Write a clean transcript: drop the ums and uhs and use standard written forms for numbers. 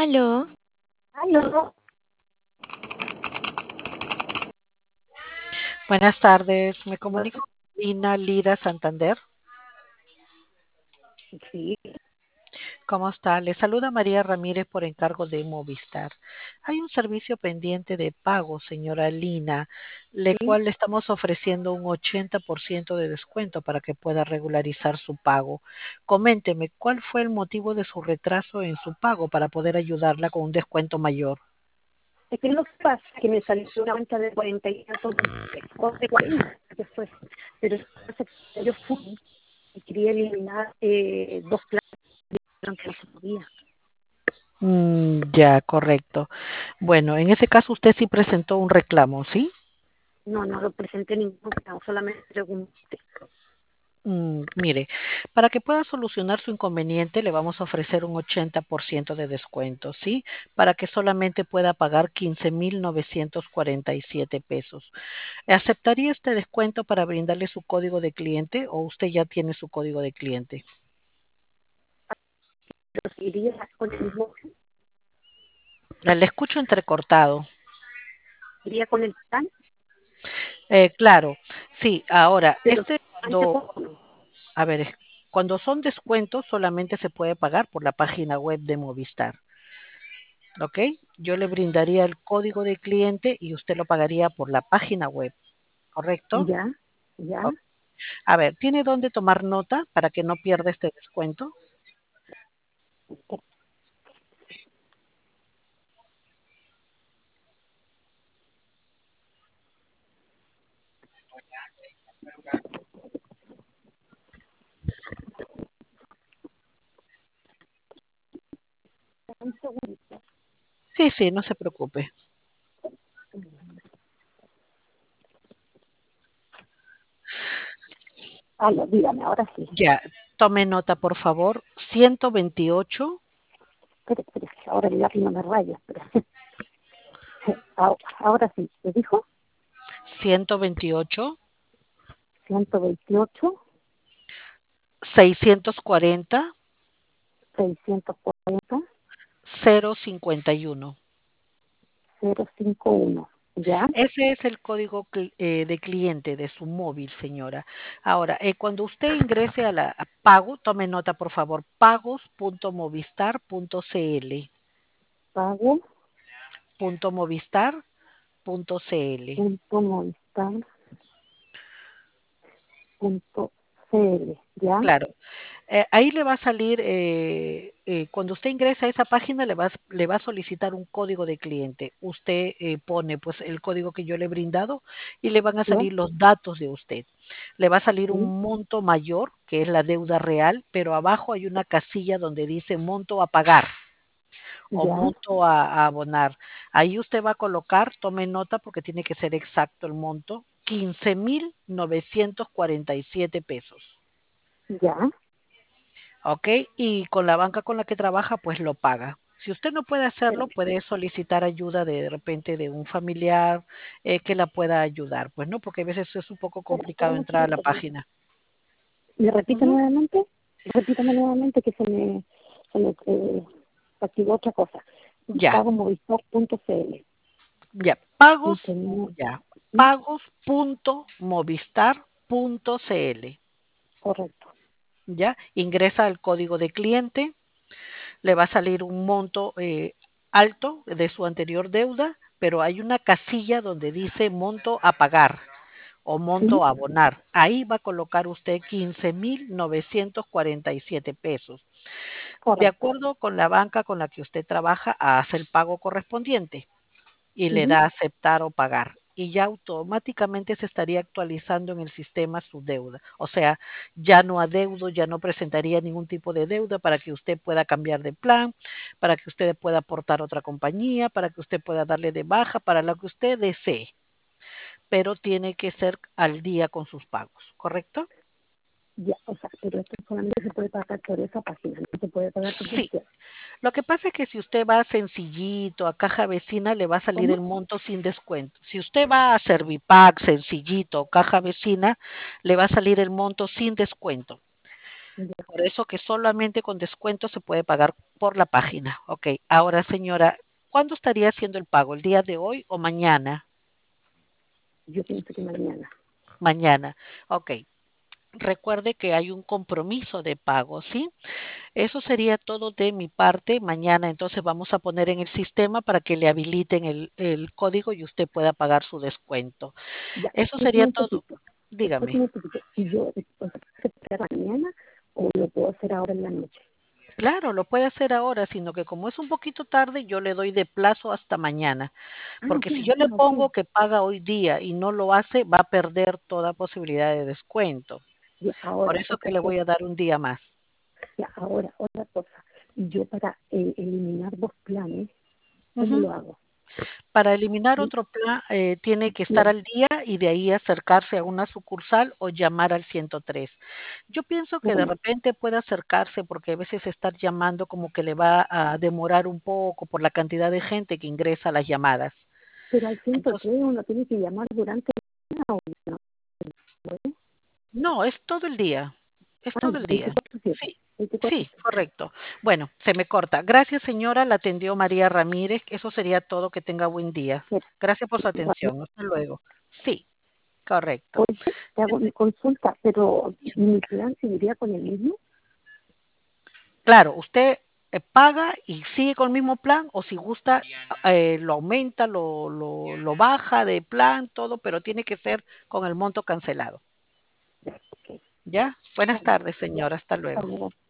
Aló, Aló, Buenas tardes, me bueno, comunico con Lina Lira Santander. sí, ¿Cómo está? Le saluda María Ramírez por encargo de Movistar. Hay un servicio pendiente de pago, señora Lina, le sí. cual le estamos ofreciendo un 80% de descuento para que pueda regularizar su pago. Coménteme, ¿cuál fue el motivo de su retraso en su pago para poder ayudarla con un descuento mayor? Es que lo que pasa es que me salió una cuenta de 40 y tantos dólares, o de 40, que fue. Pero lo que pasa es que yo fui y quería eliminar dos planes que no se podía. Ya, correcto. Bueno, en ese caso usted sí presentó un reclamo, ¿sí? No, no lo presenté ningún plan, solamente pregunté. Mire, para que pueda solucionar su inconveniente, le vamos a ofrecer un 80% de descuento, ¿sí? Para que solamente pueda pagar 15,947 pesos. ¿Aceptaría este descuento para brindarle su código de cliente o usted ya tiene su código de cliente? Pero iría con el mismo, Le escucho entrecortado. iría con el plan, Claro, sí, ahora, pero antes cuando, no. a ver, cuando son descuentos solamente se puede pagar por la página web de Movistar. ¿Ok? Yo le brindaría el código de cliente y usted lo pagaría por la página web, ¿correcto? Ya, ya. Ok. A ver, ¿tiene dónde tomar nota para que no pierda este descuento? Un segundo. Sí, sí, no se preocupe. Aló, dígame, ahora sí. Ya, tome nota, por favor. 128, Espere, ahora el lápiz no me raya, espera. Ahora sí, ¿te dijo? 128, 128, 640, 640, 051. 051. ¿Ya? Ese es el código de cliente de su móvil, señora. Ahora, cuando usted ingrese a pago, tome nota, por favor, pagos.movistar.cl. Pago Movistar.cl. punto movistar punto cl. ¿Ya? Claro, ahí le va a salir, cuando usted ingresa a esa página, le va a solicitar un código de cliente. Usted pone pues el código que yo le he brindado y le van a ¿Ya? salir los datos de usted. Le va a salir ¿Sí? un monto mayor, que es la deuda real, pero abajo hay una casilla donde dice monto a pagar o ¿Ya? monto a abonar. Ahí usted va a colocar, tome nota porque tiene que ser exacto el monto, 15,947 pesos. ¿Ya? ¿Ok? Y con la banca con la que trabaja, pues lo paga. Si usted no puede hacerlo, Espérame, puede solicitar ayuda de repente de un familiar que la pueda ayudar, pues no, porque a veces es un poco complicado espérame un entrar a la segundo. página. ¿Me repite Ujú. nuevamente? Repítame nuevamente que se me activó otra cosa. Ya, Pago movistar.cl. ya, pagos, 15.000. ya, ¿Sí? pagos.movistar.cl, Correcto. ya, ingresa el código de cliente, le va a salir un monto alto de su anterior deuda, pero hay una casilla donde dice monto a pagar o ¿Sí? monto a abonar. Ahí va a colocar usted 15,947 pesos. De Correcto. acuerdo con la banca con la que usted trabaja, hace el pago correspondiente y le Ujú. da a aceptar o pagar. Y ya automáticamente se estaría actualizando en el sistema su deuda. O sea, ya no adeudo, ya no presentaría ningún tipo de deuda para que usted pueda cambiar de plan, para que usted pueda aportar a otra compañía, para que usted pueda darle de baja, para lo que usted desee, pero tiene que ser al día con sus pagos, ¿correcto? Ya, o sea, pero esto solamente se puede pagar por esa página, no se puede pagar Sí. presencial. Lo que pasa es que si usted va a Sencillito, a Caja Vecina, le va a salir ¿Cómo? el monto sin descuento. Si usted va a Servipack, Sencillito, Caja Vecina, le va a salir el monto sin descuento. Ya. Por eso que solamente con descuento se puede pagar por la página. Ok, ahora señora, ¿cuándo estaría haciendo el pago? ¿El día de hoy o mañana? Yo pienso que mañana. Mañana. Ok. Recuerde que hay un compromiso de pago, ¿sí? Eso sería todo de mi parte. Mañana entonces vamos a poner en el sistema para que le habiliten el código y usted pueda pagar su descuento. Ya, Eso sería explíqueme un todo. poquito. Dígame. Explíqueme un poquito. Si yo, o sea, ¿se puede hacer mañana o lo puedo hacer ahora en la noche? Claro, lo puede hacer ahora, sino que como es un poquito tarde, yo le doy de plazo hasta mañana. Ah, Porque si ya, yo le ya, ok. pongo que paga hoy día y no lo hace, va a perder toda posibilidad de descuento. Ya, Por ahora, eso que otra le voy cosa. a dar un día más. Ya, ahora, otra cosa. Yo para eliminar dos planes, ¿cómo Ujú. lo hago? Para eliminar ¿Sí? otro plan, tiene que estar No, al día y de ahí acercarse a una sucursal o llamar al 103. Yo pienso que de ¿cómo? repente puede acercarse porque a veces estar llamando como que le va a demorar un poco por la cantidad de gente que ingresa a las llamadas. Pero al Entonces, 103 uno tiene que llamar durante el día o no, ¿no? no, es todo el día. Es Ah, todo el día. 24/7. Sí, sí, 24/7. correcto. Bueno, se me corta. Gracias, señora. La atendió María Ramírez. Eso sería todo. Que tenga buen día. Mira, Gracias por su igual, atención. Hasta luego. Sí, correcto. oye, te hago mi consulta, pero mi plan seguiría con el mismo. Claro, usted paga y sigue con el mismo plan o si gusta lo aumenta, lo baja de plan, todo, pero tiene que ser con el monto cancelado. Ya, ok, ¿Ya? Buenas está bien. tardes, señora. Hasta Hasta luego. luego.